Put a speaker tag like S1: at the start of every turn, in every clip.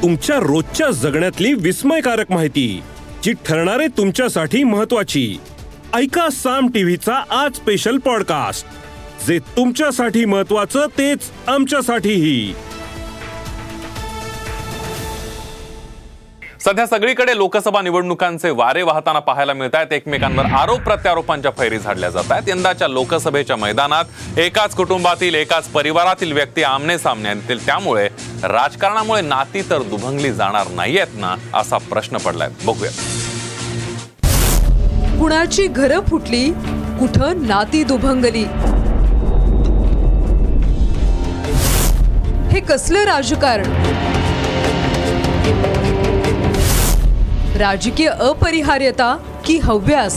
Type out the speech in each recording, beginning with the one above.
S1: तुमच्या रोजच्या जगण्यातली विस्मयकारक माहिती जी ठरणारे तुमच्यासाठी महत्त्वाची. ऐका साम टीव्हीचा आज स्पेशल पॉडकास्ट, जे तुमच्यासाठी महत्त्वाचं तेच आमच्यासाठीही.
S2: सध्या सगळीकडे लोकसभा निवडणुकांचे वारे वाहताना पाहायला मिळत आहेत. एकमेकांवर आरोप प्रत्यारोपांच्या फैरी झाडल्या जात आहेत. यंदाच्या लोकसभेच्या मैदानात एकाच कुटुंबातील एकाच परिवारातील व्यक्ती आमने सामने येतील. त्यामुळे राजकारणामुळे नाती तर दुभंगली जाणार नाहीयेत ना, असा प्रश्न पडलाय. बघूया.
S3: कुणाची घरं फुटली, कुठं नाती दुभंगली. हे कसलं राजकारण? राजकीय अपरिहार्यता की हव्यास?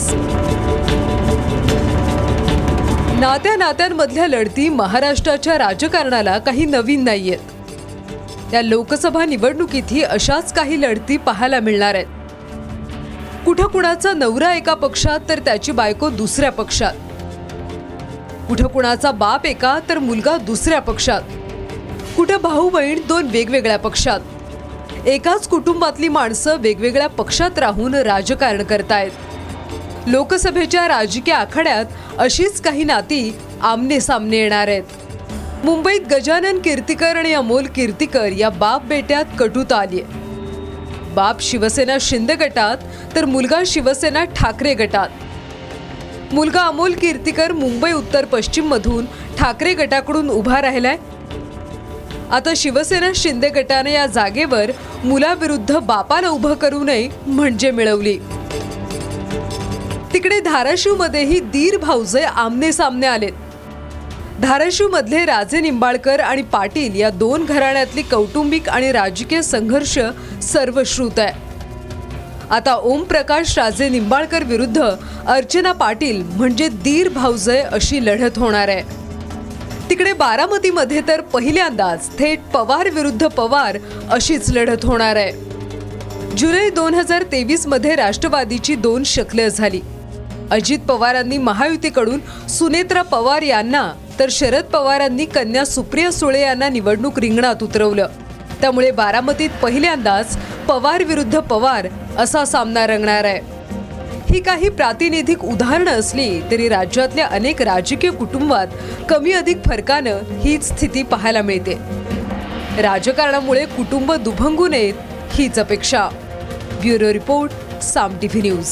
S3: नात्या नात्यांमधल्या लढती महाराष्ट्राच्या राजकारणाला काही नवीन नाहीयेत. या लोकसभा निवडणुकीतही अशाच काही लढती पाहायला मिळणार आहेत. कुठं कुणाचा नवरा एका पक्षात तर त्याची बायको दुसऱ्या पक्षात. कुठं कुणाचा बाप एका तर मुलगा दुसऱ्या पक्षात. कुठं भाऊ बहीण दोन वेगवेगळ्या पक्षात. एकाच कुटुंबातली माणसं वेगवेगळ्या पक्षात राहून राजकारण करतायत. लोकसभेच्या राजकीय आखाड्यात अशीच काही नाती आमने सामने येणार आहेत. मुंबईत गजानन कीर्तिकर आणि अमोल कीर्तिकर या बाप बेट्यात कटुता आलीय. बाप शिवसेना शिंदे गटात तर मुलगा शिवसेना ठाकरे गटात. मुलगा अमोल कीर्तिकर मुंबई उत्तर पश्चिम मधून ठाकरे गटाकडून उभा राहिलाय. आता शिवसेना शिंदे गटाने या जागेवर मुलाविरुद्ध बापाला उभं करू नये म्हणजे मिळवली. तिकडे धाराशिव मध्येही दीर भाऊजे आमने सामने आलेत. धाराशिव मधले राजे निंबाळकर आणि पाटील या दोन घराण्यातली कौटुंबिक आणि राजकीय संघर्ष सर्वश्रुत आहे. आता ओमप्रकाश राजे निंबाळकर विरुद्ध अर्चना पाटील म्हणजे दीर भाऊजे अशी लढत होणार आहे. तिकडे बारामतीमध्ये तर पहिल्यांदाच थेट पवार विरुद्ध पवार अशीच लढत होणार आहे. जुलै 2023 मध्ये राष्ट्रवादीची दोन शक्ल झाली. अजित पवारांनी महायुतीकडून सुनेत्रा पवार यांना तर शरद पवारांनी कन्या सुप्रिया सुळे यांना निवडणूक रिंगणात उतरवलं. त्यामुळे बारामतीत पहिल्यांदाच पवार विरुद्ध पवार असा सामना रंगणार आहे. ही काही प्रातिनिधिक उदाहरणं असली तरी राज्यातल्या अनेक राजकीय कुटुंबात कमी अधिक फरकानं हीच स्थिती पाहायला मिळते. राजकारणामुळे कुटुंब दुभंगू नयेत हीच अपेक्षा. Bureau report, Saam TV news.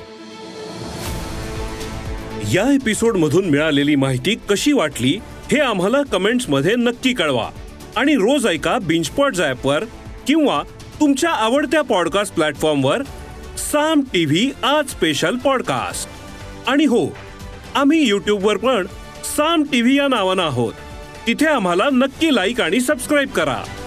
S1: या एपिसोड मधून मिळालेली माहिती कशी वाटली हे आम्हाला कमेंट्स मध्ये नक्की कळवा. आणि रोज ऐका बिंचपॉट ॲपवर किंवा तुमच्या आवडत्या पॉडकास्ट प्लॅटफॉर्मवर साम टीव्ही आज स्पेशल पॉडकास्ट. आणि हो, आम्ही यूट्यूबवर पण साम टीव्ही या नावानं आहोत. तिथे आम्हाला नक्की लाईक आणि सबस्क्राईब करा.